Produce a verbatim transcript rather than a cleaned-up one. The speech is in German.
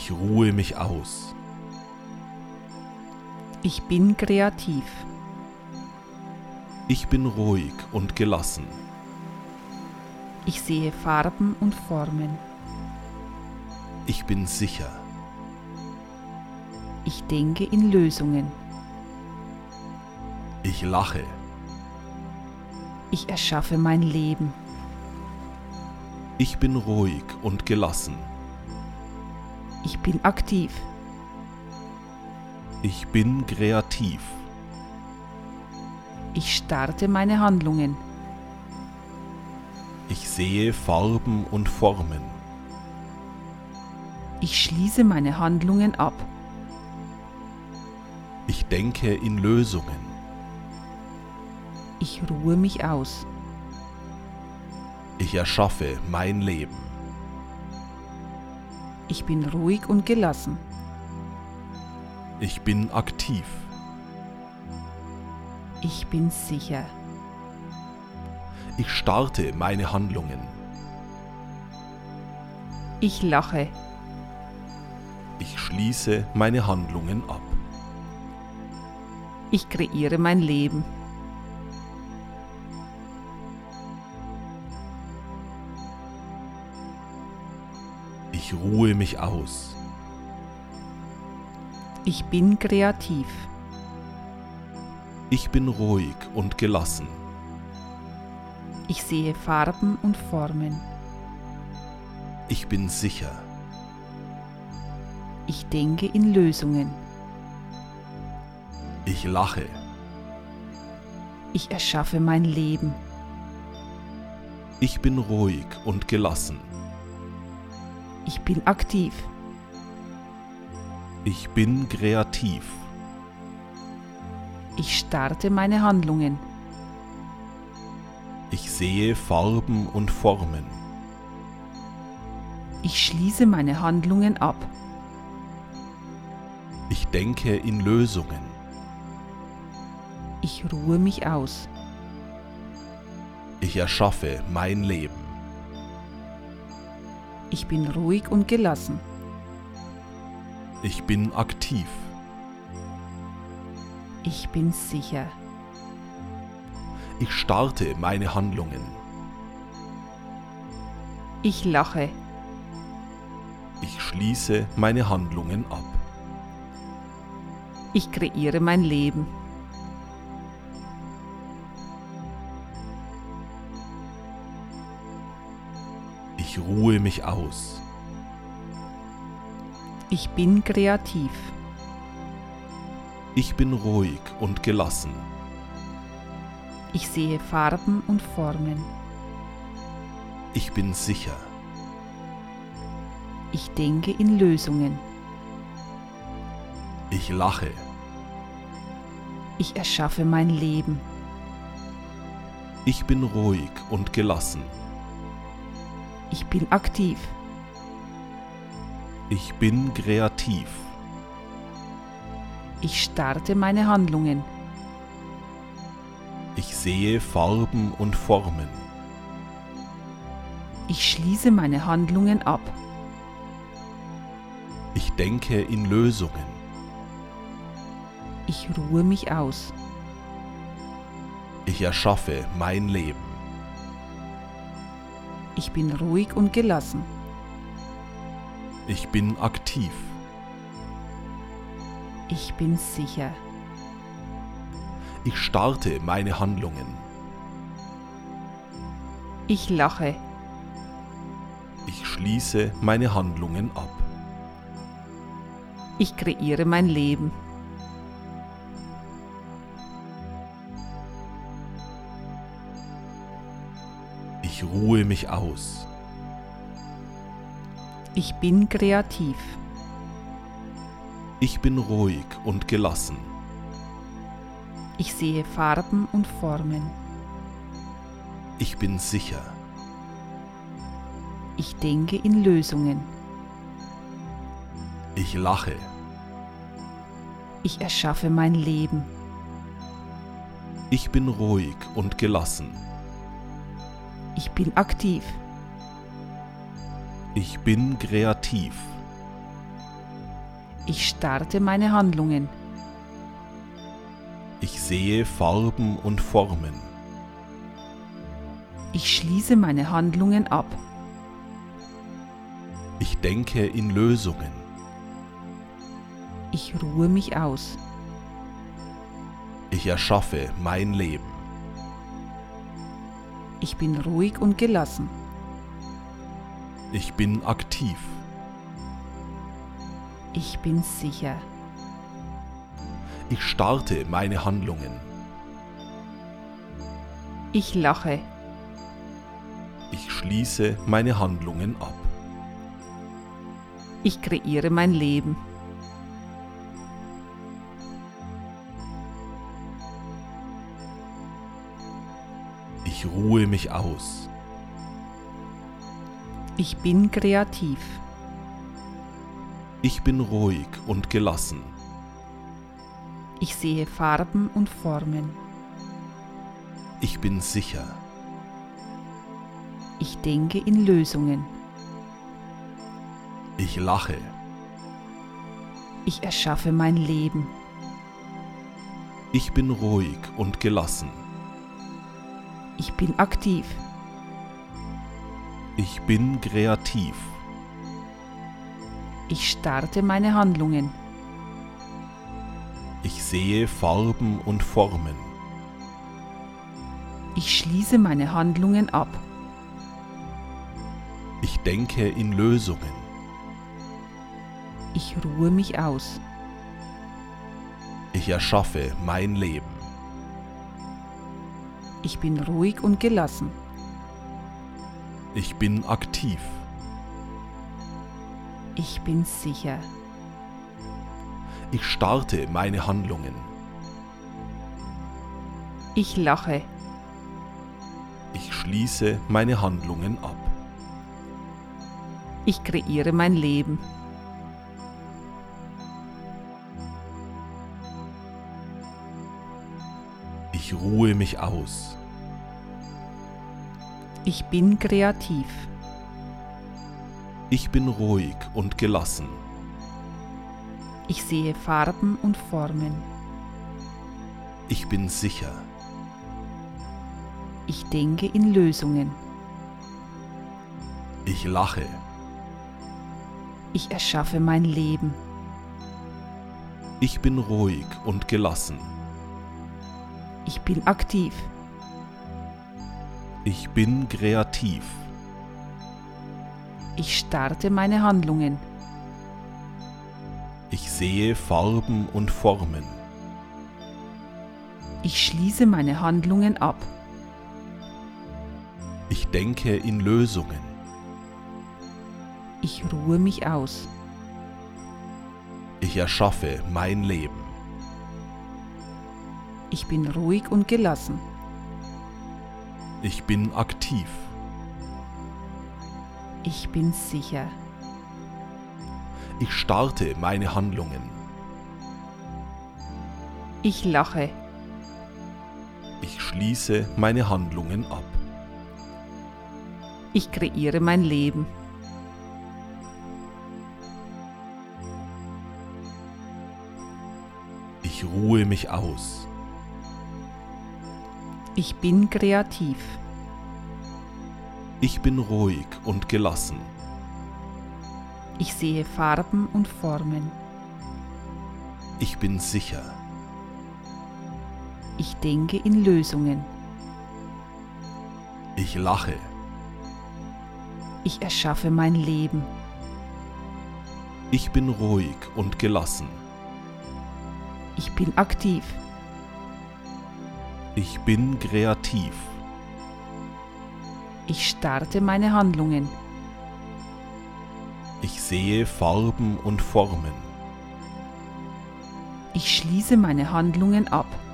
Ich ruhe mich aus. Ich bin kreativ. Ich bin ruhig und gelassen. Ich sehe Farben und Formen. Ich bin sicher. Ich denke in Lösungen. Ich lache. Ich erschaffe mein Leben. Ich bin ruhig und gelassen. Ich bin aktiv. Ich bin kreativ. Ich starte meine Handlungen. Ich sehe Farben und Formen. Ich schließe meine Handlungen ab. Ich denke in Lösungen. Ich ruhe mich aus. Ich erschaffe mein Leben. Ich bin ruhig und gelassen. Ich bin aktiv. Ich bin sicher. Ich starte meine Handlungen. Ich lache. Ich schließe meine Handlungen ab. Ich kreiere mein Leben. Ich ruhe mich aus. Ich bin kreativ. Ich bin ruhig und gelassen. Ich sehe Farben und Formen. Ich bin sicher. Ich denke in Lösungen. Ich lache. Ich erschaffe mein Leben. Ich bin ruhig und gelassen. Ich bin aktiv. Ich bin kreativ. Ich starte meine Handlungen. Ich sehe Farben und Formen. Ich schließe meine Handlungen ab. Ich denke in Lösungen. Ich ruhe mich aus. Ich erschaffe mein Leben. Ich bin ruhig und gelassen. Ich bin aktiv. Ich bin sicher. Ich starte meine Handlungen. Ich lache. Ich schließe meine Handlungen ab. Ich kreiere mein Leben. Ich ruhe mich aus. Ich bin kreativ. Ich bin ruhig und gelassen. Ich sehe Farben und Formen. Ich bin sicher. Ich denke in Lösungen. Ich lache. Ich erschaffe mein Leben. Ich bin ruhig und gelassen. Ich bin aktiv. Ich bin kreativ. Ich starte meine Handlungen. Ich sehe Farben und Formen. Ich schließe meine Handlungen ab. Ich denke in Lösungen. Ich ruhe mich aus. Ich erschaffe mein Leben. Ich bin ruhig und gelassen. Ich bin aktiv. Ich bin sicher. Ich starte meine Handlungen. Ich lache. Ich schließe meine Handlungen ab. Ich kreiere mein Leben. Ich ruhe mich aus. Ich bin kreativ. Ich bin ruhig und gelassen. Ich sehe Farben und Formen. Ich bin sicher. Ich denke in Lösungen. Ich lache. Ich erschaffe mein Leben. Ich bin ruhig und gelassen. Ich bin aktiv. Ich bin kreativ. Ich starte meine Handlungen. Ich sehe Farben und Formen. Ich schließe meine Handlungen ab. Ich denke in Lösungen. Ich ruhe mich aus. Ich erschaffe mein Leben. Ich bin ruhig und gelassen. Ich bin aktiv. Ich bin sicher. Ich starte meine Handlungen. Ich lache. Ich schließe meine Handlungen ab. Ich kreiere mein Leben. Ich ruhe mich aus. Ich bin kreativ. Ich bin ruhig und gelassen. Ich sehe Farben und Formen. Ich bin sicher. Ich denke in Lösungen. Ich lache. Ich erschaffe mein Leben. Ich bin ruhig und gelassen. Ich bin aktiv. Ich bin kreativ. Ich starte meine Handlungen. Ich sehe Farben und Formen. Ich schließe meine Handlungen ab. Ich denke in Lösungen. Ich ruhe mich aus. Ich erschaffe mein Leben. Ich bin ruhig und gelassen. Ich bin aktiv. Ich bin sicher. Ich starte meine Handlungen. Ich lache. Ich schließe meine Handlungen ab. Ich kreiere mein Leben. Ich ruhe mich aus. Ich bin kreativ. Ich bin ruhig und gelassen. Ich sehe Farben und Formen. Ich bin sicher. Ich denke in Lösungen. Ich lache. Ich erschaffe mein Leben. Ich bin ruhig und gelassen. Ich bin aktiv. Ich bin kreativ. Ich starte meine Handlungen. Ich sehe Farben und Formen. Ich schließe meine Handlungen ab. Ich denke in Lösungen. Ich ruhe mich aus. Ich erschaffe mein Leben. Ich bin ruhig und gelassen. Ich bin aktiv. Ich bin sicher. Ich starte meine Handlungen. Ich lache. Ich schließe meine Handlungen ab. Ich kreiere mein Leben. Ich ruhe mich aus. Ich bin kreativ. Ich bin ruhig und gelassen. Ich sehe Farben und Formen. Ich bin sicher. Ich denke in Lösungen. Ich lache. Ich erschaffe mein Leben. Ich bin ruhig und gelassen. Ich bin aktiv. Ich bin kreativ. Ich starte meine Handlungen. Ich sehe Farben und Formen. Ich schließe meine Handlungen ab.